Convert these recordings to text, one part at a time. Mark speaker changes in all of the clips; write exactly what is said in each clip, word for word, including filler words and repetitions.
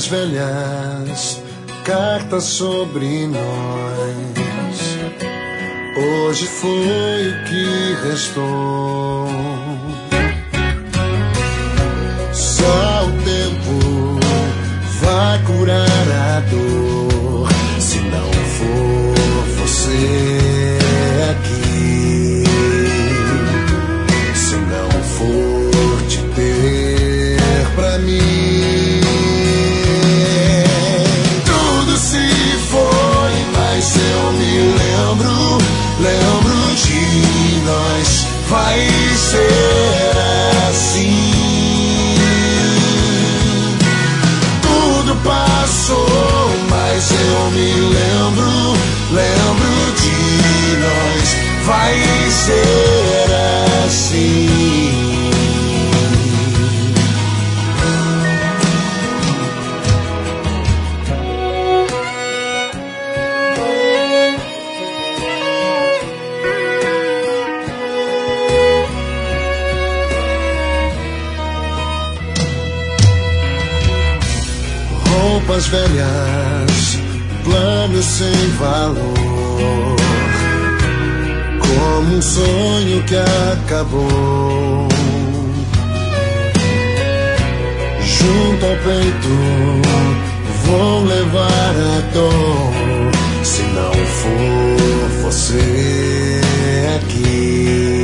Speaker 1: Roupas velhas, cartas sobre nós. Hoje foi o que restou. Só o tempo vai curar a dor. Se não for você aqui, se não for te ter pra mim, tudo se foi, mas eu me lembro, lembro de nós. Vai ser assim. Tudo passou, mas eu me lembro, lembro de nós. Vai ser assim. Roupas velhas, planos sem valor, como um sonho que acabou. Junto ao peito vou levar a dor. Se não for você aqui,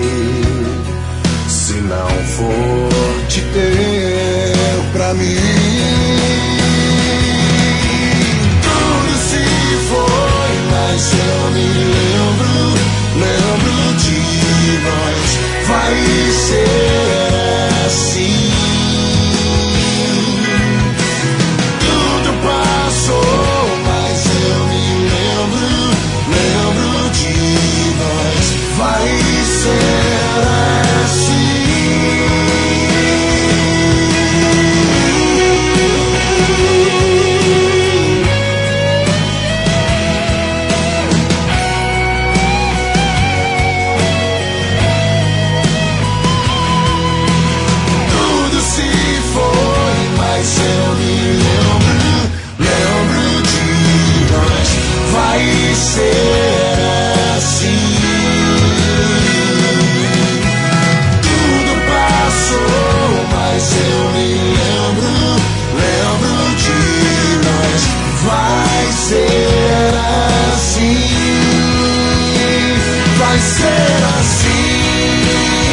Speaker 1: se não for te ter pra mim, mas eu me lembro, lembro de nós. Vai ser assim. Tudo passou, mas eu me lembro, lembro de nós. Vai ser assim. Vai ser assim. Tudo passou, mas eu me lembro, lembro de nós. Vai ser assim. Vai ser assim.